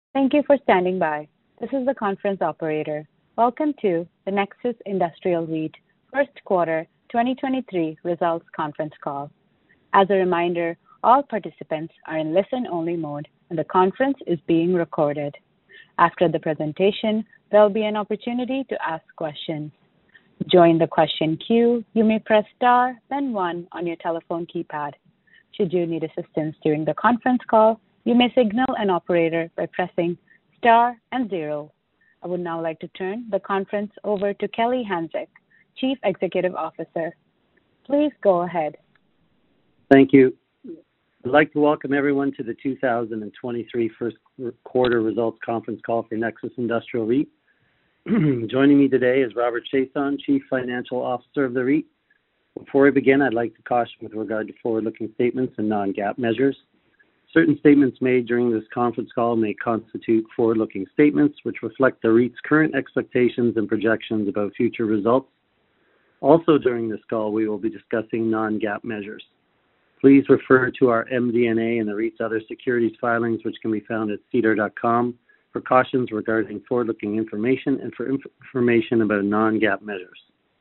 Thank you for standing by. This is the conference operator. Welcome to the Nexus Industrial REIT First Quarter 2023 Results Conference Call. As a reminder, all participants are in listen-only mode, and the conference is being recorded. After the presentation, there'll be an opportunity to ask questions. To join the question queue, you may press star, then one on your telephone keypad. Should you need assistance during the conference call, you may signal an operator by pressing star and zero. I would now like to turn the conference over to Kelly Hanczyk, Chief Executive Officer. Please go ahead. Thank you. I'd like to welcome everyone to the 2023 first quarter results conference call for Nexus Industrial REIT. Joining me today is Robert Chiasson, Chief Financial Officer of the REIT. Before we begin, I'd like to caution with regard to forward-looking statements and non-GAAP measures. Certain statements made during this conference call may constitute forward-looking statements which reflect the REIT's current expectations and projections about future results. Also during this call, we will be discussing non-GAAP measures. Please refer to our MD&A and the REIT's other securities filings, which can be found at sedar.com, for cautions regarding forward-looking information and for information about non-GAAP measures.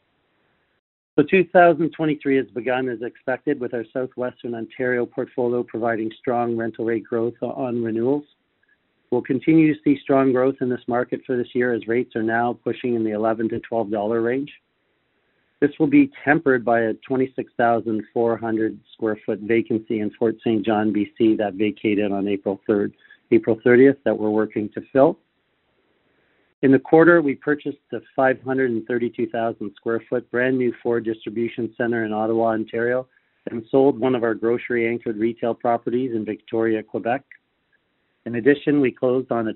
So 2023 has begun as expected, with our Southwestern Ontario portfolio providing strong rental rate growth on renewals. We'll continue to see strong growth in this market for this year, as rates are now pushing in the $11 to $12 range. This will be tempered by a 26,400 square foot vacancy in Fort St. John, BC that vacated on April 30th that we're working to fill. In the quarter, we purchased a 532,000 square foot brand new Ford distribution center in Ottawa, Ontario, and sold one of our grocery-anchored retail properties in Victoria, Quebec. In addition, we closed on a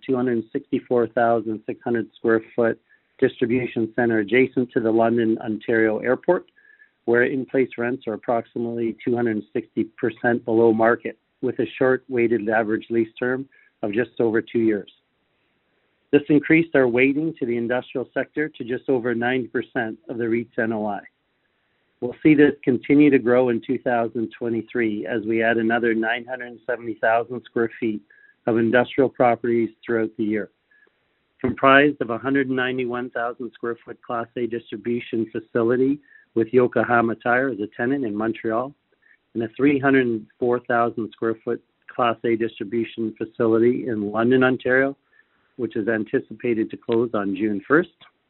264,600 square foot distribution center adjacent to the London, Ontario airport, where in-place rents are approximately 260% below market, with a short weighted average lease term of just over 2 years. This increased our weighting to the industrial sector to just over 90% of the REIT's NOI. We'll see this continue to grow in 2023 as we add another 970,000 square feet of industrial properties throughout the year, comprised of a 191,000 square foot Class A distribution facility with Yokohama Tire as a tenant in Montreal, and a 304,000 square foot Class A distribution facility in London, Ontario, which is anticipated to close on June 1st,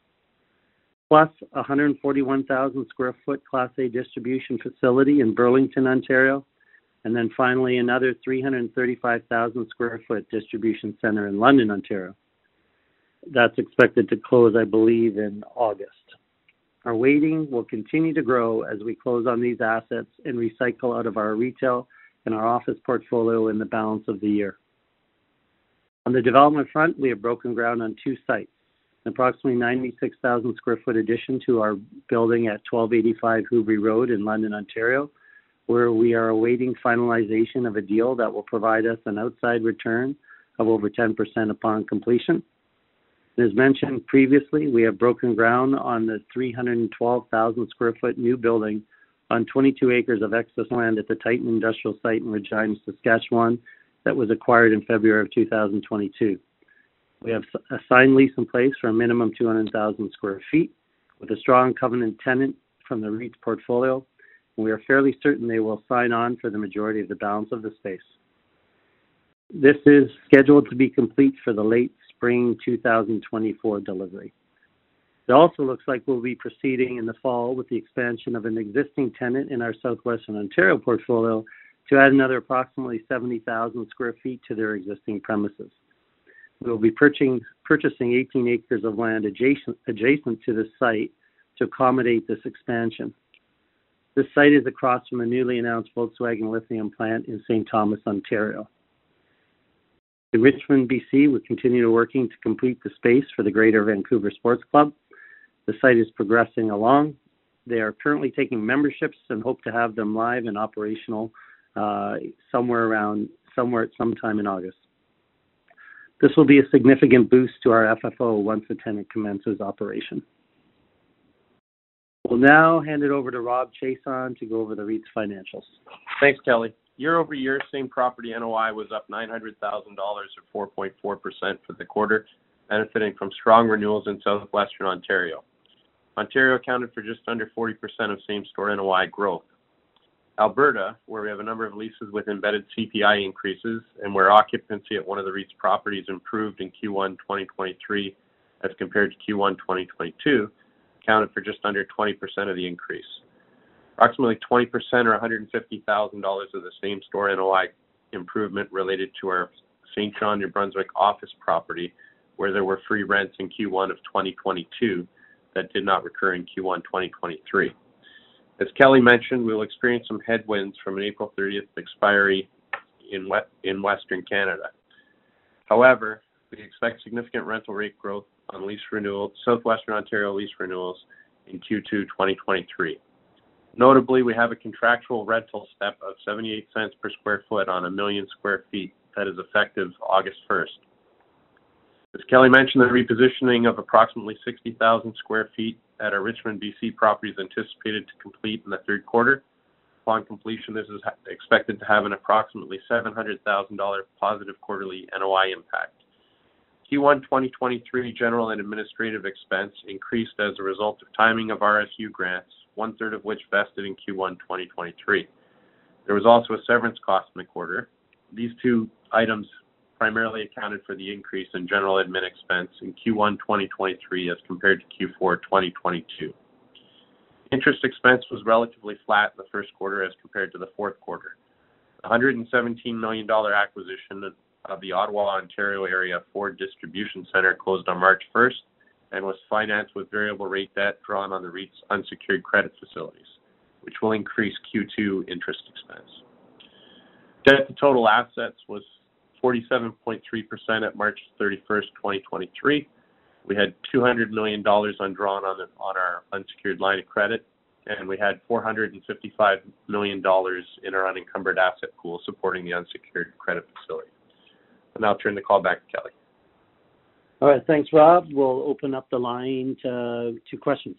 plus a 141,000 square foot Class A distribution facility in Burlington, Ontario, and then finally another 335,000 square foot distribution center in London, Ontario. That's expected to close, I believe, in August. Our weighting will continue to grow as we close on these assets and recycle out of our retail and our office portfolio in the balance of the year. On the development front, we have broken ground on 2 sites, an approximately 96,000 square foot addition to our building at 1285 Hubrey Road in London, Ontario, where we are awaiting finalization of a deal that will provide us an outside return of over 10% upon completion. As mentioned previously, we have broken ground on the 312,000 square foot new building on 22 acres of excess land at the Titan Industrial Site in Regina, Saskatchewan, that was acquired in February of 2022. We have a signed lease in place for a minimum 200,000 square feet with a strong covenant tenant from the REIT's portfolio, and we are fairly certain they will sign on for the majority of the balance of the space. This is scheduled to be complete for the late spring 2024 delivery. It also looks like we'll be proceeding in the fall with the expansion of an existing tenant in our Southwestern Ontario portfolio to add another approximately 70,000 square feet to their existing premises. We will be purchasing 18 acres of land adjacent to the site to accommodate this expansion. This site is across from the newly announced Volkswagen lithium plant in St. Thomas, Ontario. In Richmond, BC, we're continuing working to complete the space for the Greater Vancouver Sports Club. The site is progressing along. They are currently taking memberships and hope to have them live and operational sometime in August. This will be a significant boost to our FFO once the tenant commences operation. We'll now hand it over to Rob Chiasson to go over the REIT's financials. Thanks, Kelly. Year over year, same property NOI was up $900,000 or 4.4% for the quarter, benefiting from strong renewals in southwestern Ontario. Ontario accounted for just under 40% of same-store NOI growth. Alberta, where we have a number of leases with embedded CPI increases and where occupancy at one of the REIT's properties improved in Q1 2023 as compared to Q1 2022, accounted for just under 20% of the increase. Approximately 20% or $150,000 of the same-store NOI improvement related to our St. John, New Brunswick office property, where there were free rents in Q1 of 2022 that did not recur in Q1 2023. As Kelly mentioned, we will experience some headwinds from an April 30th expiry in Western Canada. However, we expect significant rental rate growth on lease renewal, Southwestern Ontario lease renewals in Q2 2023. Notably, we have a contractual rental step of 78 cents per square foot on 1 million square feet that is effective August 1st. As Kelly mentioned, the repositioning of approximately 60,000 square feet at our Richmond, BC property is anticipated to complete in the third quarter. Upon completion, this is expected to have an approximately $700,000 positive quarterly NOI impact. Q1 2023 general and administrative expense increased as a result of timing of RSU grants, one-third of which vested in Q1 2023. There was also a severance cost in the quarter. These two items primarily accounted for the increase in general admin expense in Q1 2023 as compared to Q4 2022. Interest expense was relatively flat in the first quarter as compared to the fourth quarter. The $117 million acquisition of the Ottawa, Ontario area Ford Distribution Centre closed on March 1st and was financed with variable rate debt drawn on the REIT's unsecured credit facilities, which will increase Q2 interest expense. Debt to total assets was 47.3% at March 31st, 2023. We had $200 million undrawn on our unsecured line of credit, and we had $455 million in our unencumbered asset pool supporting the unsecured credit facility. I'll now turn the call back to Kelly. All right, thanks, Rob. We'll open up the line to questions.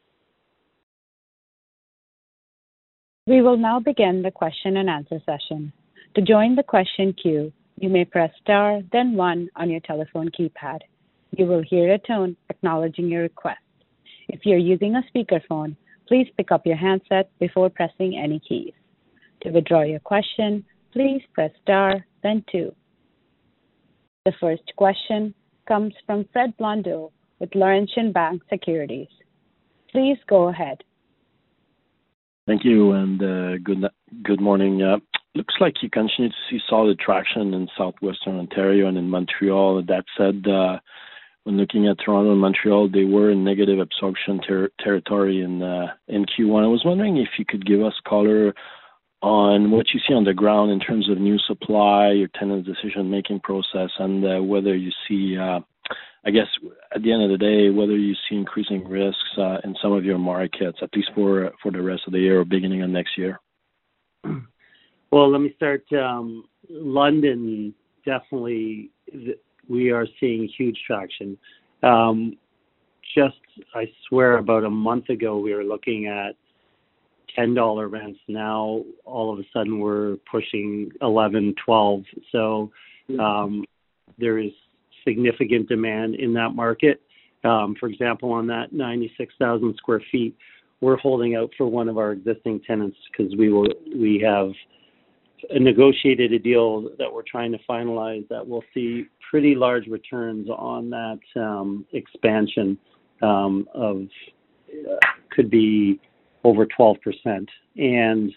We will now begin the question and answer session. To join the question queue, you may press star, then 1 on your telephone keypad. You will hear a tone acknowledging your request. If you're using a speakerphone, please pick up your handset before pressing any keys. To withdraw your question, please press star, then 2. The first question comes from Fred Blondeau with Laurentian Bank Securities. Please go ahead. Thank you, and good morning. Looks like you continue to see solid traction in southwestern Ontario and in Montreal. That said, when looking at Toronto and Montreal, they were in negative absorption territory in Q1. I was wondering if you could give us color on what you see on the ground in terms of new supply, your tenant decision-making process, and whether you see, I guess, at the end of the day, whether you see increasing risks in some of your markets, at least for the rest of the year or beginning of next year. Well, let me start. London, definitely, we are seeing huge traction. I swear, about a month ago, we were looking at $10 rents. Now, all of a sudden, we're pushing 11, 12. So there is significant demand in that market. For example, on that 96,000 square feet, we're holding out for one of our existing tenants because we have negotiated a deal that we're trying to finalize that will see pretty large returns on that expansion could be over 12%. And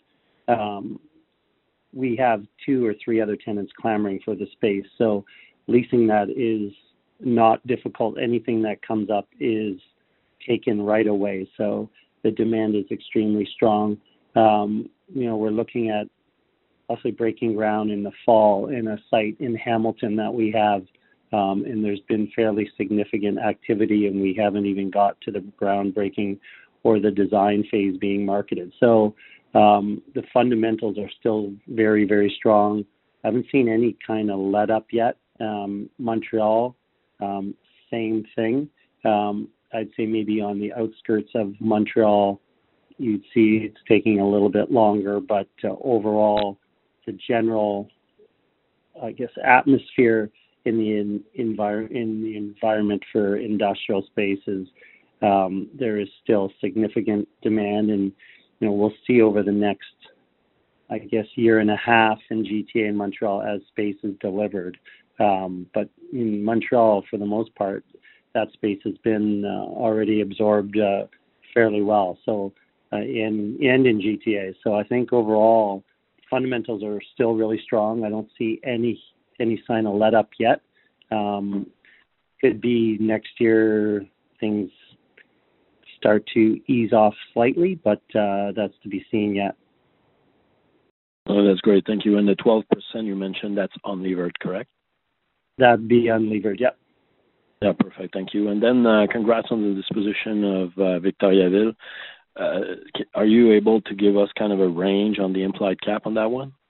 we have 2 or 3 other tenants clamoring for the space. So leasing that is not difficult. Anything that comes up is taken right away. So the demand is extremely strong. We're looking at also breaking ground in the fall in a site in Hamilton that we have, and there's been fairly significant activity, and we haven't even got to the groundbreaking or the design phase being marketed. So the fundamentals are still very, very strong. I haven't seen any kind of let up yet. Montreal, same thing. I'd say maybe on the outskirts of Montreal, you'd see it's taking a little bit longer, but overall, the general, I guess, atmosphere in the environment for industrial spaces, there is still significant demand, and we'll see over the next, I guess, year and a half in GTA and Montreal as space is delivered. But in Montreal, for the most part, that space has been already absorbed fairly well. So, in GTA. So I think overall fundamentals are still really strong. I don't see any sign of let up yet. Could be next year things start to ease off slightly, but that's to be seen yet. Oh, that's great. Thank you. And the 12% you mentioned, that's unlevered, correct? That'd be unlevered, yep. Yeah, perfect. Thank you. And then congrats on the disposition of Victoriaville. Are you able to give us kind of a range on the implied cap on that one?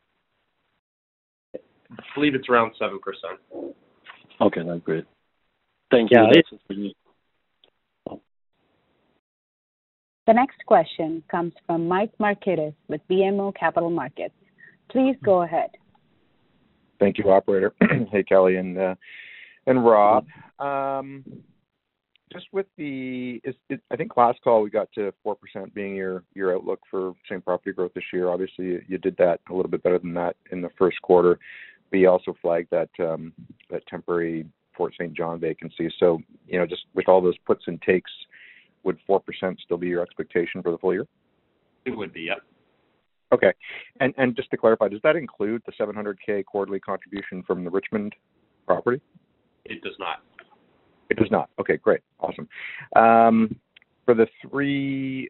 I believe it's around 7%. Okay, that's great. Thank you. Yeah, That's it for me. The next question comes from Mike Markidis with BMO Capital Markets. Please go ahead. Thank you, operator. Hey, Kelly and Rob. Just with I think last call we got to 4% being your outlook for same property growth this year. Obviously, you did that a little bit better than that in the first quarter, but you also flagged that temporary Fort St. John vacancy. So, just with all those puts and takes, would 4% still be your expectation for the full year? It would be, yep. Okay. And just to clarify, does that include the $700K quarterly contribution from the Richmond property? It does not. It does not. Okay, great. Awesome. For the three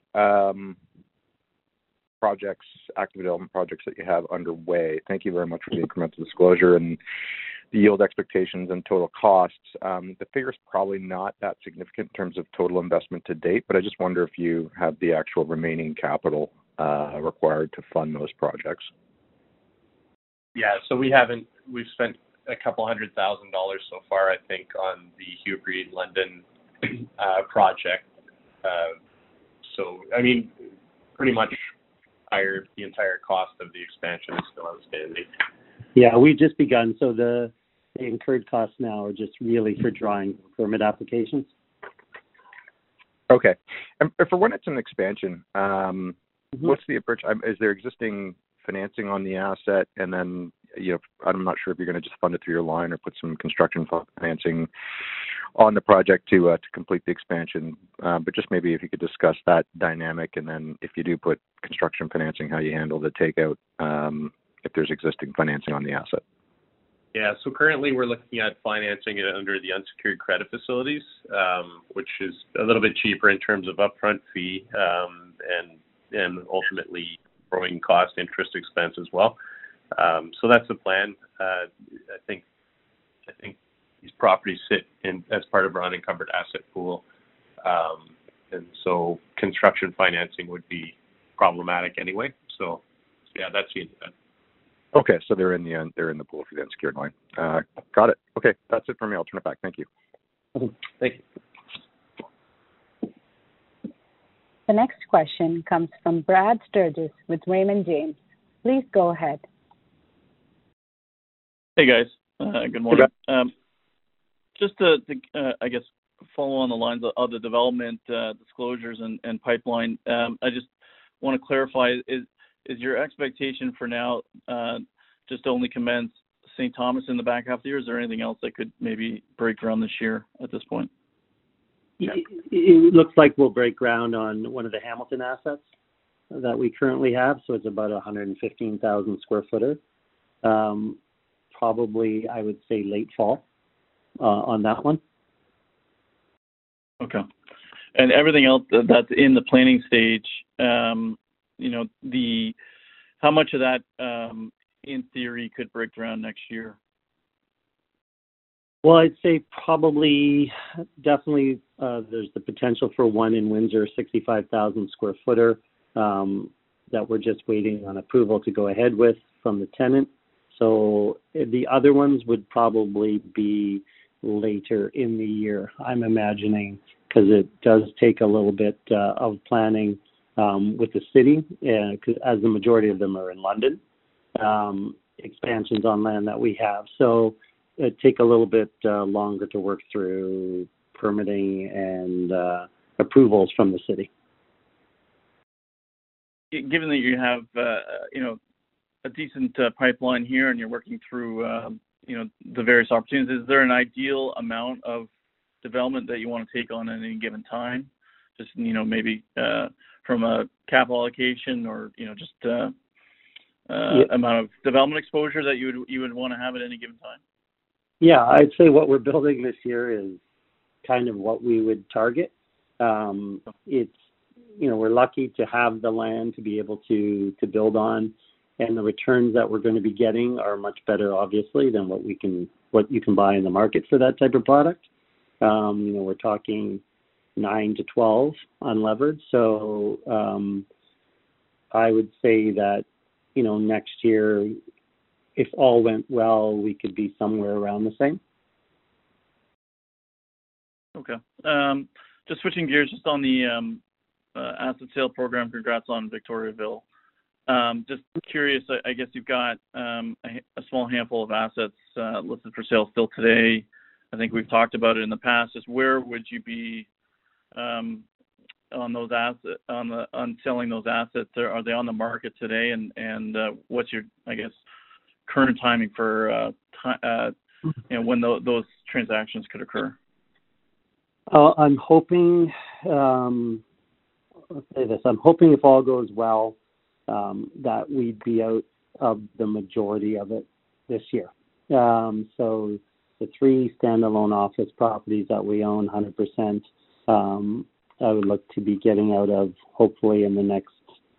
projects, active development projects that you have underway, thank you very much for the incremental disclosure and the yield expectations and total costs. The figure is probably not that significant in terms of total investment to date, but I just wonder if you have the actual remaining capital required to fund those projects. Yeah, so we've spent a couple $100,000 so far, I think, on the Hugh Breed London project. So, I mean, pretty much the entire cost of the expansion is still outstanding. Yeah, we've just begun, so the incurred costs now are just really for drawing permit applications. Okay. And for when it's an expansion, what's the approach? Is there existing financing on the asset? And then, I'm not sure if you're going to just fund it through your line or put some construction financing on the project to complete the expansion. But just maybe if you could discuss that dynamic, and then if you do put construction financing, how you handle the takeout if there's existing financing on the asset. Yeah, so currently we're looking at financing it under the unsecured credit facilities, which is a little bit cheaper in terms of upfront fee and ultimately growing cost interest expense as well. So that's the plan. I think these properties sit as part of our unencumbered asset pool, and so construction financing would be problematic anyway. So yeah, that's the intent. Okay, so they're in the pool for the unsecured line. Got it. Okay, that's it for me. I'll turn it back. Thank you. Thank you. The next question comes from Brad Sturgis with Raymond James. Please go ahead. Hey guys, good morning. Just to I guess follow on the lines of the development disclosures and pipeline. I just want to clarify: is your expectation for now just to only commence St. Thomas in the back half of the year? Is there anything else that could maybe break ground this year at this point? It looks like we'll break ground on one of the Hamilton assets that we currently have. So it's about 115,000 square footer. Probably, I would say late fall on that one. Okay. And everything else that's in the planning stage, how much of that, in theory, could break ground next year? Well, I'd say definitely there's the potential for one in Windsor, 65,000 square footer that we're just waiting on approval to go ahead with from the tenant. So the other ones would probably be later in the year, I'm imagining, because it does take a little bit of planning with the city, as the majority of them are in London. expansions on land that we have. So it take a little bit longer to work through permitting and approvals from the city. Given that you have, a decent pipeline here and you're working through, the various opportunities, is there an ideal amount of development that you want to take on at any given time? Just, maybe from a capital allocation or, amount of development exposure that you would want to have at any given time? Yeah, I'd say what we're building this year is kind of what we would target. It's, we're lucky to have the land to be able to build on, and the returns that we're going to be getting are much better, obviously, than what you can buy in the market for that type of product. We're talking 9 to 12 unlevered. So I would say that, next year, if all went well, we could be somewhere around the same. Okay. Just switching gears, just on the asset sale program. Congrats on Victoriaville. Just curious, I guess you've got a small handful of assets listed for sale still today. I think we've talked about it in the past. Just where would you be on those assets, on selling those assets? Are they on the market today? And what's your, I guess, current timing for when those transactions could occur? I'm hoping. Let's say this. I'm hoping if all goes well, that we'd be out of the majority of it this year. So the 3 standalone office properties that we own 100%, I would look to be getting out of hopefully in the next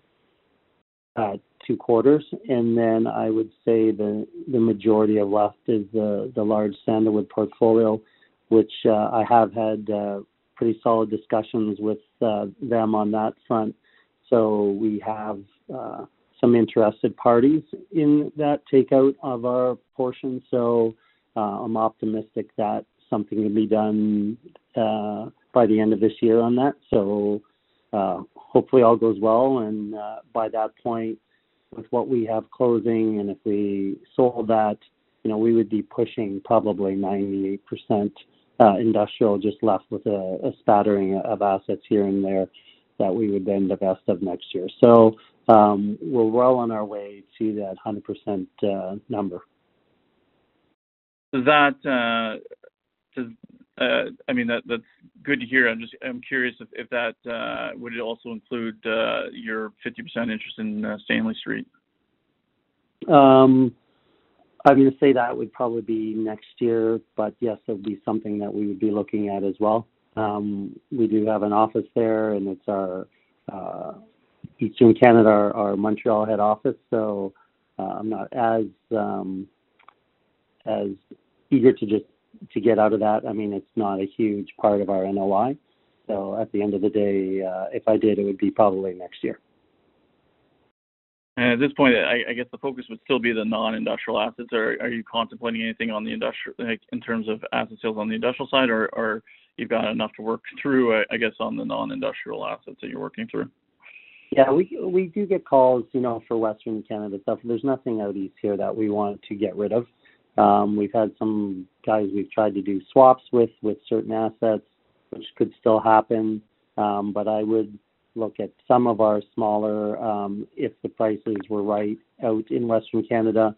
2 quarters. And then I would say the majority of left is the large Sandalwood portfolio, which I have had pretty solid discussions with them on that front. So we have some interested parties in that takeout of our portion. So I'm optimistic that something will be done by the end of this year on that. So hopefully all goes well. And by that point, with what we have closing, and if we sold that, we would be pushing probably 98% industrial, just left with a spattering of assets here and there that we would then divest of next year. So we're well on our way to that 100% number. Does that, that's good to hear. I'm curious if that would it also include your 50% interest in Stanley Street? I'm going to say that would probably be next year, but yes, it would be something that we would be looking at as well. We do have an office there, and it's our Eastern Canada, our Montreal head office. So I'm not as eager to get out of that. I mean, it's not a huge part of our NOI. So at the end of the day, if I did, it would be probably next year. And at this point, I guess the focus would still be the non-industrial assets. Or are you contemplating anything on the industrial, like in terms of asset sales on the industrial side, or you've got enough to work through, I guess, on the non-industrial assets that you're working through? Yeah, we do get calls, for Western Canada stuff. There's nothing out east here that we want to get rid of. We've had some guys we've tried to do swaps with certain assets, which could still happen. But I would look at some of our smaller, if the prices were right out in Western Canada.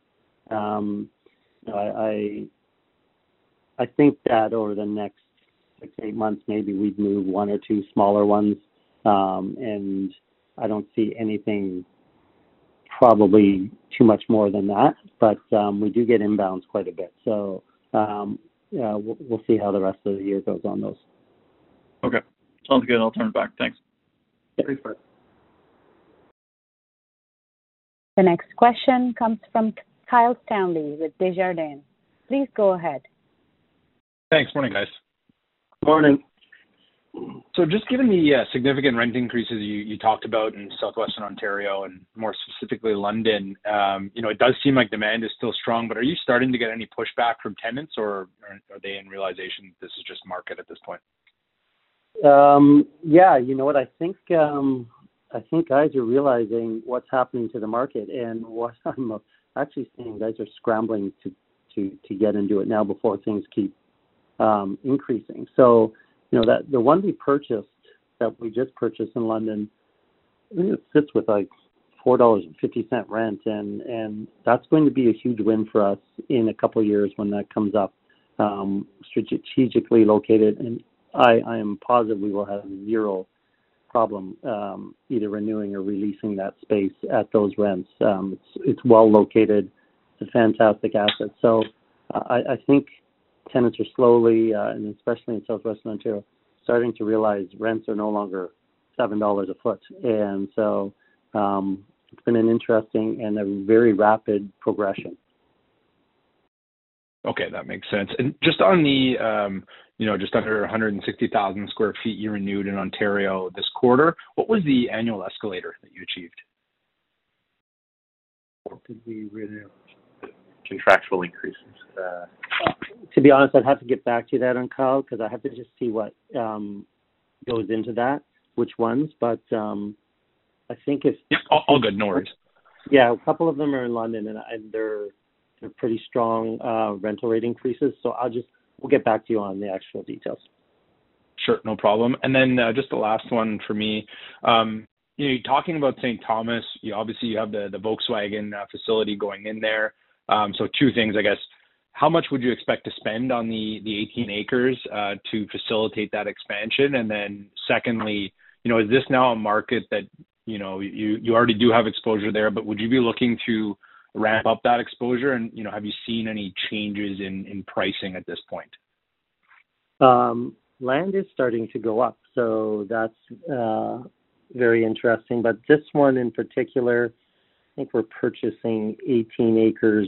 I think that over the next 6-8 months, maybe we'd move 1 or 2 smaller ones. And I don't see anything probably too much more than that, but we do get inbounds quite a bit. So we'll see how the rest of the year goes on those. Okay. Sounds good. I'll turn it back. Thanks. Thanks, Brett. The next question comes from Kyle Stanley with Desjardins. Please go ahead. Thanks. Morning, guys. Morning. So just given the significant rent increases you talked about in southwestern Ontario and more specifically London, it does seem like demand is still strong, but are you starting to get any pushback from tenants, or are they in realization this is just market at this point? Yeah, you know what? I think guys are realizing what's happening to the market, and what actually seeing guys are scrambling to get into it now before things keep increasing. So, that the one that we just purchased in London, I think it sits with like $4.50 rent, and that's going to be a huge win for us in a couple of years when that comes up. Strategically located, and I am positive we will have zero problem either renewing or releasing that space at those rents. It's well located. It's a fantastic asset. So I think tenants are slowly, and especially in Southwestern Ontario, starting to realize rents are no longer $7 a foot. And so it's been an interesting and a very rapid progression. Okay, that makes sense. And just on the, just under 160,000 square feet you renewed in Ontario this quarter, what was the annual escalator that you achieved? What did we renew? Contractual increases. To be honest, I'd have to get back to that on Kyle because I have to just see what goes into that, which ones. But I think if all good, no worries. Yeah, a couple of them are in London, and they're pretty strong rental rate increases. So we'll get back to you on the actual details. Sure, no problem. And then just the last one for me. You're talking about St. Thomas. Obviously, you have the Volkswagen facility going in there. So two things, I guess. How much would you expect to spend on the 18 acres to facilitate that expansion? And then secondly, is this now a market that, you already do have exposure there, but would you be looking to ramp up that exposure? And, have you seen any changes in pricing at this point? Land is starting to go up, so that's very interesting. But this one in particular, I think we're purchasing 18 acres.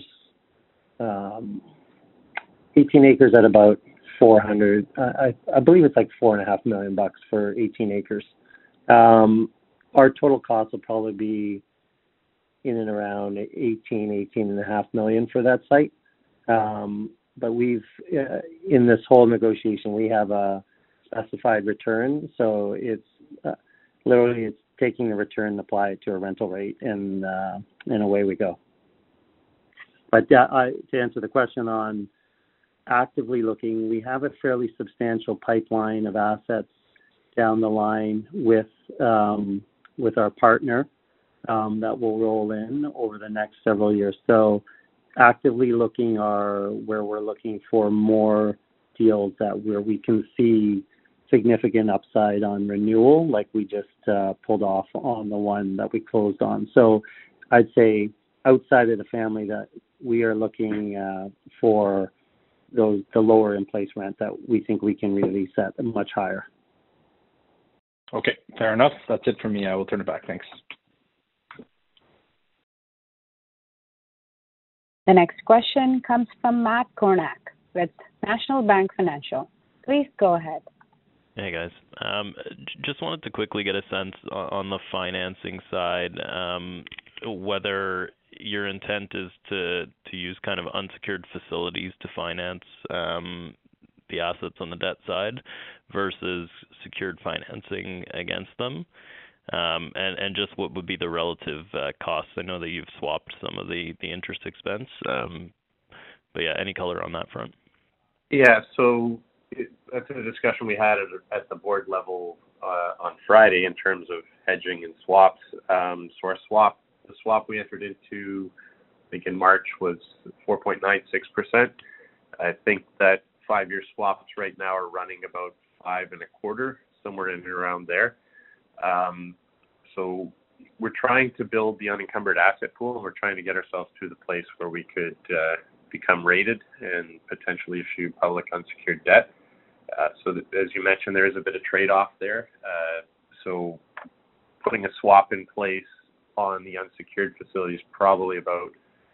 18 acres at about 400. I believe it's like $4.5 million for 18 acres. Our total cost will probably be in and around 18.5 million for that site. But we've in this whole negotiation, we have a specified return, so it's literally it's taking the return and apply it to a rental rate, and away we go. But to answer the question on actively looking, we have a fairly substantial pipeline of assets down the line with our partner that will roll in over the next several years. So actively looking are where we're looking for more deals where we can see significant upside on renewal, like we just pulled off on the one that we closed on. So I'd say outside of the family that we are looking for the lower in place rent that we think we can release at much higher. Okay, fair enough. That's it for me. I will turn it back. Thanks. The next question comes from Matt Kornack with National Bank Financial. Please go ahead. Hey guys, just wanted to quickly get a sense on the financing side, whether your intent is to use kind of unsecured facilities to finance the assets on the debt side versus secured financing against them, and just what would be the relative costs. I know that you've swapped some of the interest expense, but yeah, any color on that front? Yeah, so that's a discussion we had at the board level on Friday in terms of hedging and swaps. So the swap we entered into, I think in March, was 4.96%. I think that 5-year swaps right now are running about 5.25%, somewhere in and around there. So we're trying to build the unencumbered asset pool, and we're trying to get ourselves to the place where we could become rated and potentially issue public unsecured debt. So that, as you mentioned, there is a bit of trade-off there. So putting a swap in place on the unsecured facility is probably about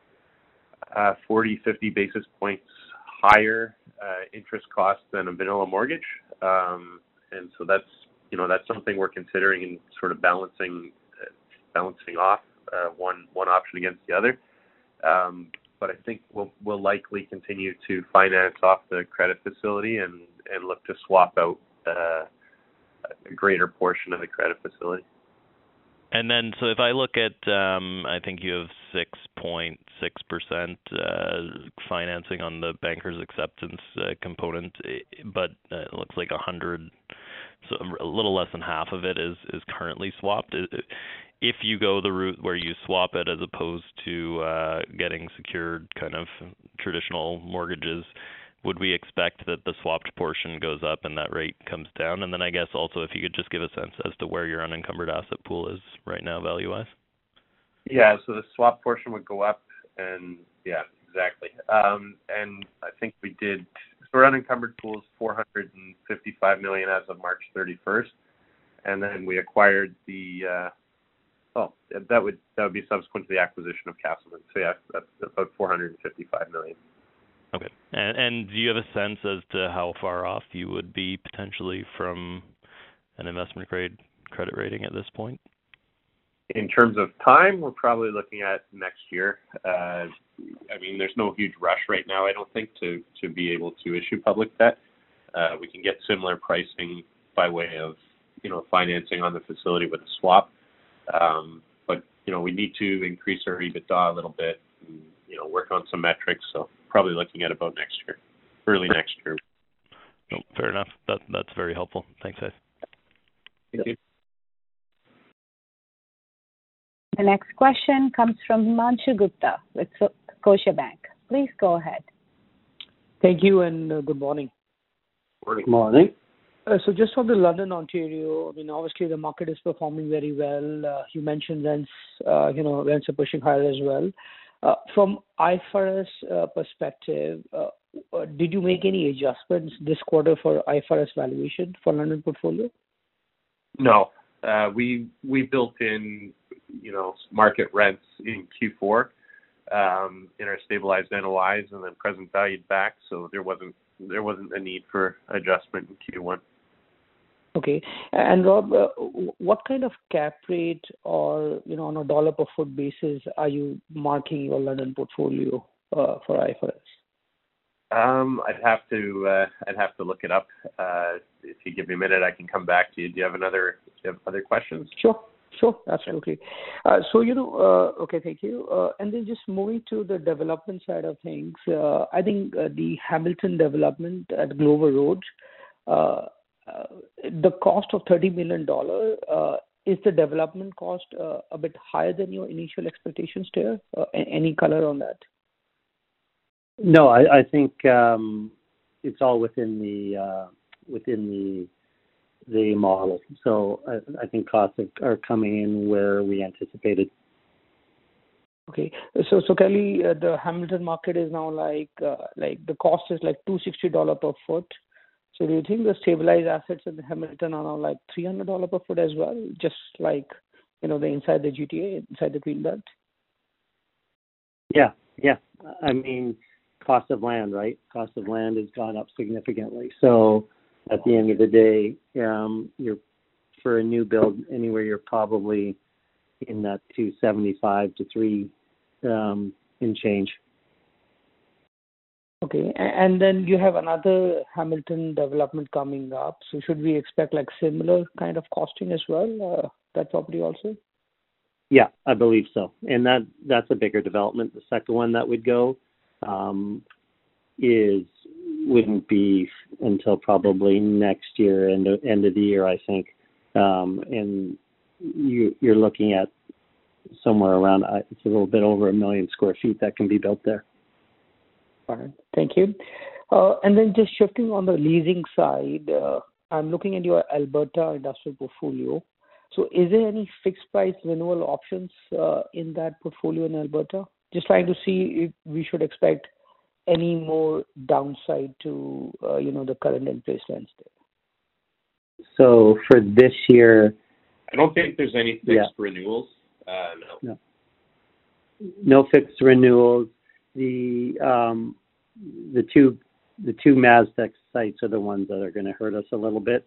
40, 50 basis points higher interest cost than a vanilla mortgage. And so that's something we're considering and sort of balancing off one option against the other. But I think we'll likely continue to finance off the credit facility and look to swap out a greater portion of the credit facility. And then, so if I look at, I think you have 6.6% financing on the banker's acceptance component, but it looks like 100, so a little less than half of it is currently swapped. If you go the route where you swap it as opposed to getting secured kind of traditional mortgages, would we expect that the swapped portion goes up and that rate comes down? And then I guess also if you could just give a sense as to where your unencumbered asset pool is right now value-wise. Yeah, so the swap portion would go up, and yeah, exactly. And I think we did, so our unencumbered pool is $455 million as of March 31st, and then we acquired the, that would be subsequent to the acquisition of Castleman. So yeah, that's about $455 million. Okay. And do you have a sense as to how far off you would be potentially from an investment grade credit rating at this point? In terms of time, we're probably looking at next year. I mean, there's no huge rush right now, I don't think, to be able to issue public debt. We can get similar pricing by way of, financing on the facility with a swap. But, we need to increase our EBITDA a little bit and, work on some metrics. So probably looking at about next year, early next year. No, fair enough. That's very helpful. Thanks, guys. Thank you. The next question comes from Himanshu Gupta with Scotiabank. Please go ahead. Thank you and good morning. Good morning. So just on the London, Ontario, I mean, obviously the market is performing very well. You mentioned rents, rents are pushing higher as well. From IFRS perspective, did you make any adjustments this quarter for IFRS valuation for London portfolio? No. We built in, market rents in Q4 in our stabilized NOIs and then present valued back, so there wasn't a need for adjustment in Q1. Okay. And Rob, what kind of cap rate or, on a dollar per foot basis are you marking your London portfolio for IFRS? I'd have to look it up. If you give me a minute, I can come back to you. Do you have other questions? Sure, absolutely. Okay, thank you. And then just moving to the development side of things, I think the Hamilton development at Glover Road, the cost of $30 million, is the development cost a bit higher than your initial expectations there? Any color on that? No, I think it's all within the model. So I think costs are coming in where we anticipated. Okay. So Kelly, the Hamilton market is now like the cost is like $260 per foot. So do you think the stabilized assets in Hamilton are now like $300 per foot as well, just like, the inside the GTA, inside the Greenbelt? Yeah. I mean, cost of land, right? Cost of land has gone up significantly. So at the end of the day, you're for a new build anywhere, you're probably in that 275 to 3 in change. Okay. And then you have another Hamilton development coming up. So should we expect like similar kind of costing as well, that property also? Yeah, I believe so. And that's a bigger development. The second one that would go wouldn't be until probably next year, end of the year, I think. And you're looking at somewhere around, it's a little bit over 1 million square feet that can be built there. All right. Thank you. And then just shifting on the leasing side, I'm looking at your Alberta industrial portfolio. So is there any fixed price renewal options in that portfolio in Alberta? Just trying to see if we should expect any more downside to, the current in-place rents there. So for this year, I don't think there's any fixed renewals. No fixed renewals. The two Maztec sites are the ones that are going to hurt us a little bit,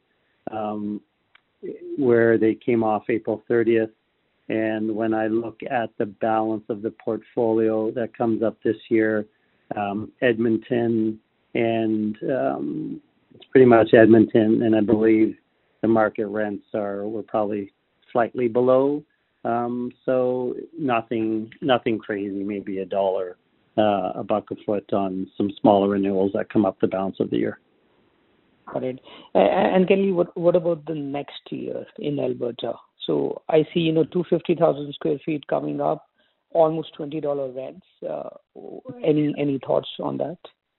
where they came off April 30th. And when I look at the balance of the portfolio that comes up this year, Edmonton and it's pretty much Edmonton, and I believe the market rents were probably slightly below So nothing crazy, maybe $1, $1 a foot on some smaller renewals that come up the balance of the year. Got it. And Kelly, what about the next year in Alberta? So I see, 250,000 square feet coming up, almost $20 rents. Any thoughts on that?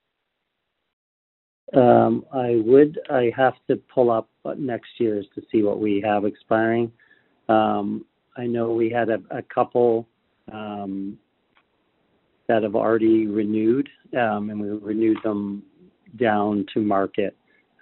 I have to pull up next year's to see what we have expiring. I know we had a couple that have already renewed, and we renewed them down to market.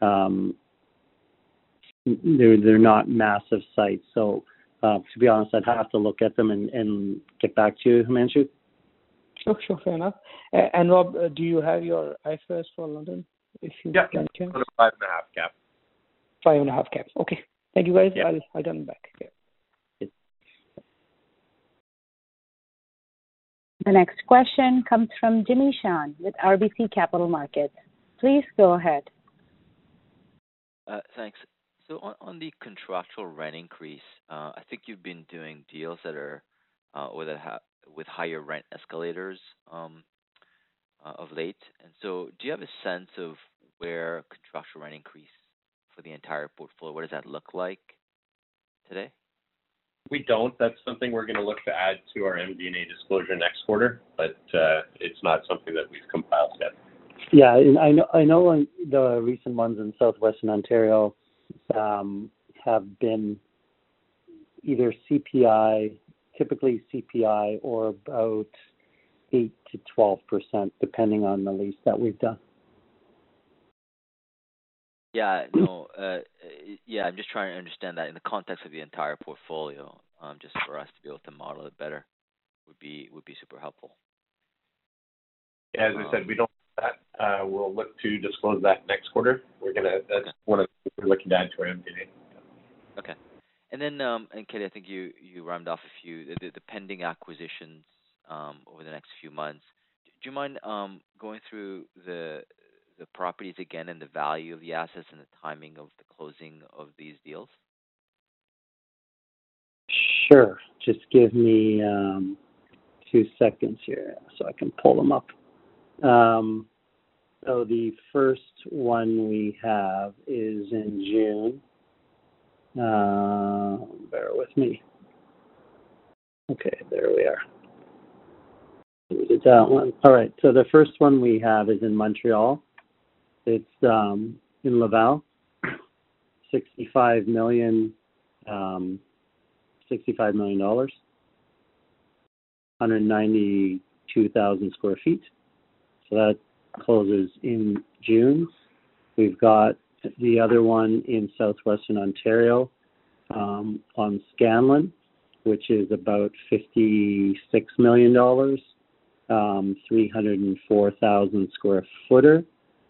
They're not massive sites, so to be honest, I'd have to look at them and get back to you, Himanshu. Sure, fair enough. And Rob, do you have your IFRS for London? If you can. 5.5 cap. 5.5 cap. Okay. Thank you, guys. Yeah. I'll turn back. Yeah. The next question comes from Jimmy Shan with RBC Capital Markets. Please go ahead. Thanks. So on the contractual rent increase, I think you've been doing deals that are with higher rent escalators of late. And so do you have a sense of where contractual rent increase for the entire portfolio, what does that look like today? We don't. That's something we're going to look to add to our MD&A disclosure next quarter, but it's not something that we've compiled yet. Yeah, and I know the recent ones in southwestern Ontario have been either CPI, typically CPI, or about 8 to 12%, depending on the lease that we've done. Yeah, no, I'm just trying to understand that in the context of the entire portfolio, just for us to be able to model it better would be super helpful. Yeah, as I said, we don't do that. We'll look to disclose that next quarter. That's one of the things we're looking to add to our MD&A. Okay. And then, and Kelly, I think you rhymed off a few, the pending acquisitions over the next few months. Do you mind going through the properties again and the value of the assets and the timing of the closing of these deals? Sure. Just give me 2 seconds here so I can pull them up. So the first one we have is in June. Bear with me. Okay, there we are. We did that one. All right, so the first one we have is in Montreal. It's in Laval, $65 million, $192,000 square feet. So that closes in June. We've got the other one in southwestern Ontario on Scanlon, which is about $56 million, 304,000 square footer.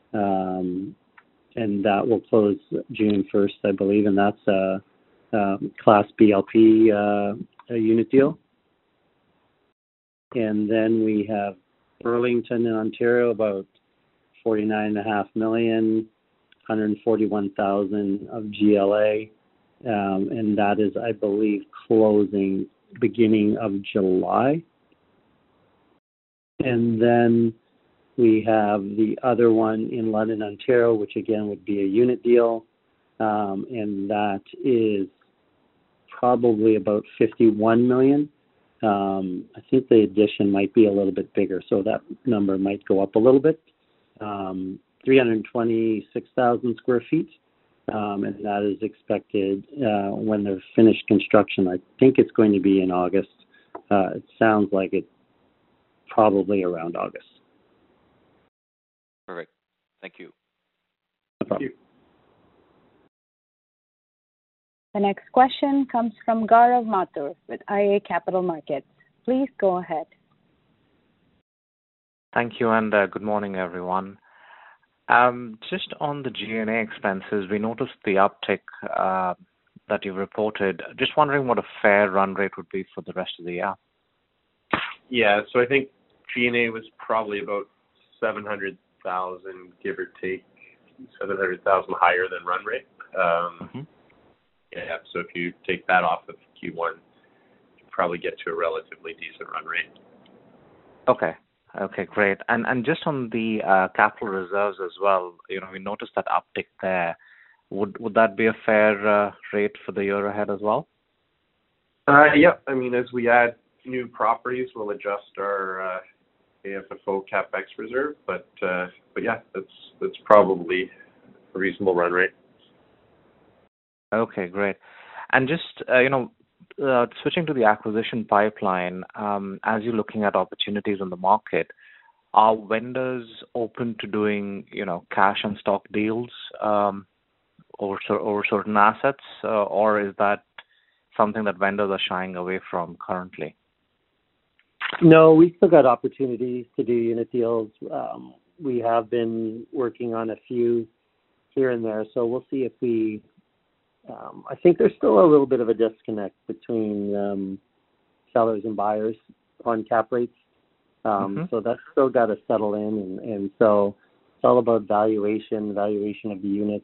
And that will close June 1st, I believe, and that's a Class BLP a unit deal. And then we have Burlington in Ontario, about $49.5 million, 141,000 of GLA, and that is, I believe, closing beginning of July. And then we have the other one in London, Ontario, which again would be a unit deal, and that is probably about $51 million. I think the addition might be a little bit bigger, so that number might go up a little bit. 326,000 square feet, and that is expected when they're finished construction. I think it's going to be in August. It sounds like it's probably around August. Perfect. Thank you. No problem. The next question comes from Gaurav Mathur with iA Capital Markets. Please go ahead. Thank you, and good morning, everyone. Just on the G&A expenses, we noticed the uptick that you reported. Just wondering what a fair run rate would be for the rest of the year. Yeah, so I think G&A was probably about 700,000, give or take, 700,000 higher than run rate. Yeah, so if you take that off of Q1, probably get to a relatively decent run rate. Okay. Okay, great. And just on the capital reserves as well, we noticed that uptick there. Would that be a fair rate for the year ahead as well? Yeah. I mean, as we add new properties, we'll adjust our AFFO CapEx reserve, but yeah, that's probably a reasonable run rate. Okay, great. And just switching to the acquisition pipeline, as you're looking at opportunities in the market, are vendors open to doing cash and stock deals over certain assets, or is that something that vendors are shying away from currently? No, we still got opportunities to do unit deals. We have been working on a few here and there, so we'll see if we. I think there's still a little bit of a disconnect between sellers and buyers on cap rates. So that's still got to settle in, and so it's all about valuation of the units.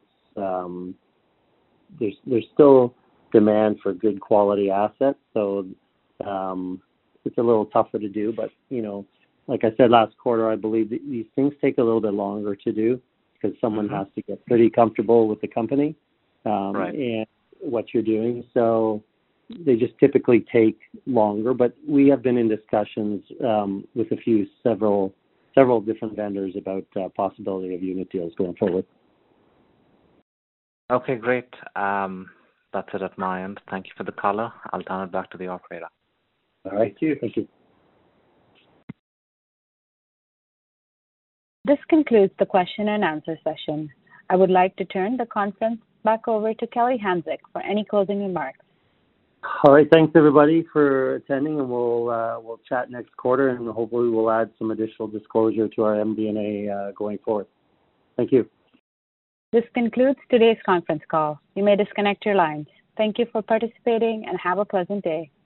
There's still demand for good quality assets, so it's a little tougher to do. But like I said last quarter, I believe that these things take a little bit longer to do because someone has to get pretty comfortable with the company and what you're doing. So they just typically take longer. But we have been in discussions with several different vendors about possibility of unit deals going forward. Okay, great. That's it at my end. Thank you for the color. I'll turn it back to the operator. All right. Thank you. This concludes the question and answer session. I would like to turn the conference back over to Kelly Hanczyk for any closing remarks. All right. Thanks, everybody, for attending, and we'll chat next quarter, and hopefully we'll add some additional disclosure to our MD&A going forward. Thank you. This concludes today's conference call. You may disconnect your lines. Thank you for participating and have a pleasant day.